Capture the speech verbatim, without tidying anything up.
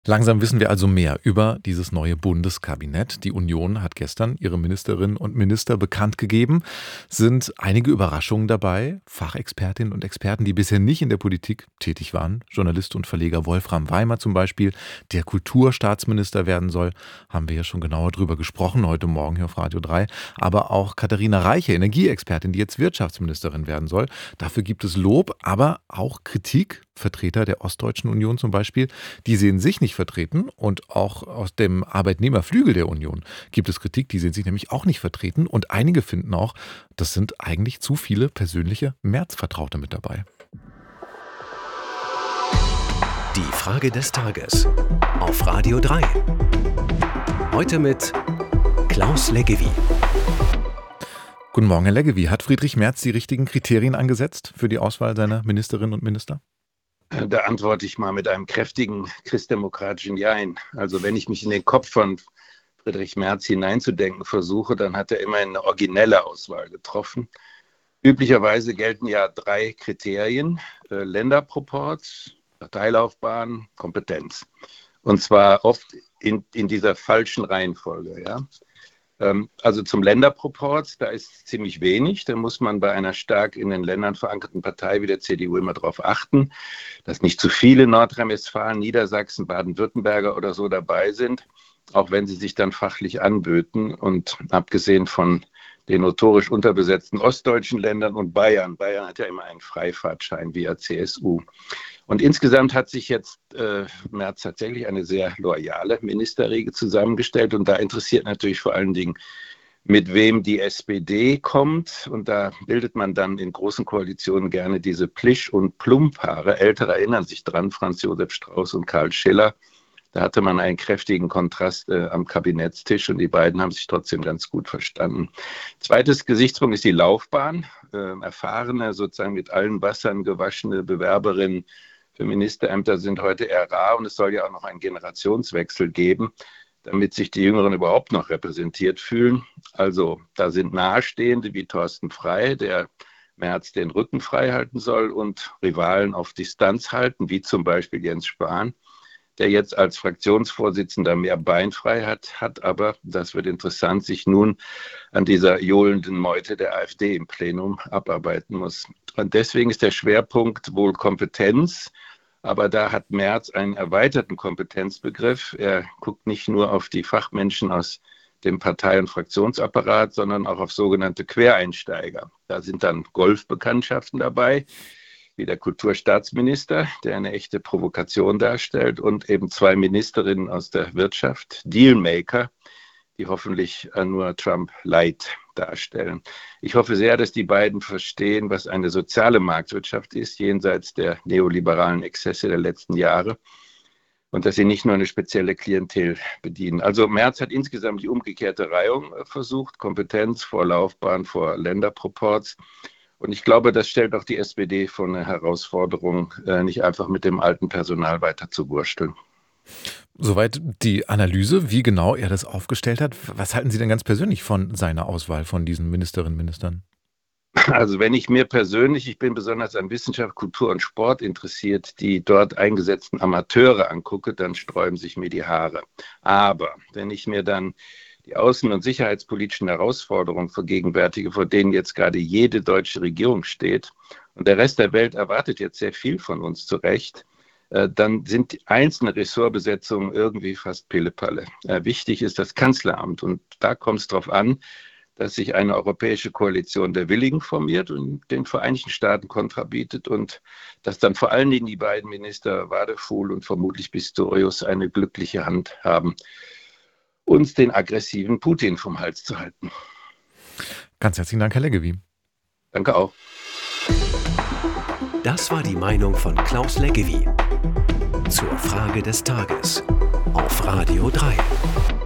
Langsam wissen wir also mehr über dieses neue Bundeskabinett. Die Union hat gestern ihre Ministerinnen und Minister bekannt gegeben. Sind einige Überraschungen dabei? Fachexpertinnen und Experten, die bisher nicht in der Politik tätig waren. Journalist und Verleger Wolfram Weimer zum Beispiel, der Kulturstaatsminister werden soll, haben wir ja schon genauer drüber gesprochen heute Morgen hier auf Radio drei. Aber auch Katharina Reiche, Energieexpertin, die jetzt Wirtschaftsministerin werden soll. Dafür gibt es Lob, aber auch Kritik. Vertreter der Ostdeutschen Union zum Beispiel, die sehen sich nicht vertreten, und auch aus dem Arbeitnehmerflügel der Union gibt es Kritik, die sehen sich nämlich auch nicht vertreten, und einige finden auch, das sind eigentlich zu viele persönliche Merz-Vertraute mit dabei. Die Frage des Tages auf Radio drei. Heute mit Klaus Leggevi. Guten Morgen, Herr Leggevi. Hat Friedrich Merz die richtigen Kriterien angesetzt für die Auswahl seiner Ministerinnen und Minister? Da antworte ich mal mit einem kräftigen christdemokratischen Jein. Also wenn ich mich in den Kopf von Friedrich Merz hineinzudenken versuche, dann hat er immerhin eine originelle Auswahl getroffen. Üblicherweise gelten ja drei Kriterien: äh, Länderproporz, Parteilaufbahn, Kompetenz. Und zwar oft in, in dieser falschen Reihenfolge. Ja? Also zum Länderproporz, da ist ziemlich wenig. Da muss man bei einer stark in den Ländern verankerten Partei wie der C D U immer darauf achten, dass nicht zu viele Nordrhein-Westfalen, Niedersachsen, Baden-Württemberger oder so dabei sind, auch wenn sie sich dann fachlich anböten. Und abgesehen von den notorisch unterbesetzten ostdeutschen Ländern und Bayern, Bayern hat ja immer einen Freifahrtschein via C S U. Und insgesamt hat sich jetzt äh, Merz tatsächlich eine sehr loyale Ministerriege zusammengestellt. Und da interessiert natürlich vor allen Dingen, mit wem die S P D kommt. Und da bildet man dann in großen Koalitionen gerne diese Plisch- und Plum-Paare. Ältere erinnern sich dran, Franz Josef Strauß und Karl Schiller. Da hatte man einen kräftigen Kontrast äh, am Kabinettstisch, und die beiden haben sich trotzdem ganz gut verstanden. Zweites Gesichtspunkt ist die Laufbahn. Äh, erfahrene, sozusagen mit allen Wassern gewaschene Bewerberinnen für Ministerämter sind heute eher rar, und es soll ja auch noch einen Generationswechsel geben, damit sich die Jüngeren überhaupt noch repräsentiert fühlen. Also da sind Nahestehende wie Thorsten Frey, der Merz den Rücken frei halten soll, und Rivalen auf Distanz halten, wie zum Beispiel Jens Spahn, der jetzt als Fraktionsvorsitzender mehr Beinfreiheit hat, aber, das wird interessant, sich nun an dieser johlenden Meute der AfD im Plenum abarbeiten muss. Und deswegen ist der Schwerpunkt wohl Kompetenz, aber da hat Merz einen erweiterten Kompetenzbegriff. Er guckt nicht nur auf die Fachmenschen aus dem Partei- und Fraktionsapparat, sondern auch auf sogenannte Quereinsteiger. Da sind dann Golfbekanntschaften dabei, wie der Kulturstaatsminister, der eine echte Provokation darstellt, und eben zwei Ministerinnen aus der Wirtschaft, Dealmaker, die hoffentlich nur Trump Light darstellen. Ich hoffe sehr, dass die beiden verstehen, was eine soziale Marktwirtschaft ist, jenseits der neoliberalen Exzesse der letzten Jahre, und dass sie nicht nur eine spezielle Klientel bedienen. Also Merz hat insgesamt die umgekehrte Reihung versucht: Kompetenz vor Laufbahn, vor Länderproporz. Und ich glaube, das stellt auch die S P D vor eine Herausforderung, nicht einfach mit dem alten Personal weiter zu wursteln. Soweit die Analyse, wie genau er das aufgestellt hat. Was halten Sie denn ganz persönlich von seiner Auswahl von diesen Ministerinnen und Ministern? Also wenn ich mir persönlich, ich bin besonders an Wissenschaft, Kultur und Sport interessiert, die dort eingesetzten Amateure angucke, dann sträuben sich mir die Haare. Aber wenn ich mir dann die außen- und sicherheitspolitischen Herausforderungen vergegenwärtige, vor denen jetzt gerade jede deutsche Regierung steht, und der Rest der Welt erwartet jetzt sehr viel von uns, zu Recht, dann sind einzelne Ressortbesetzungen irgendwie fast Pillepalle. Wichtig ist das Kanzleramt, und da kommt es darauf an, dass sich eine europäische Koalition der Willigen formiert und den Vereinigten Staaten Kontra bietet, und dass dann vor allen Dingen die beiden Minister Wadefuhl und vermutlich Pistorius eine glückliche Hand haben, uns den aggressiven Putin vom Hals zu halten. Ganz herzlichen Dank, Herr Leggevi. Danke auch. Das war die Meinung von Klaus Leggevi zur Frage des Tages auf Radio drei.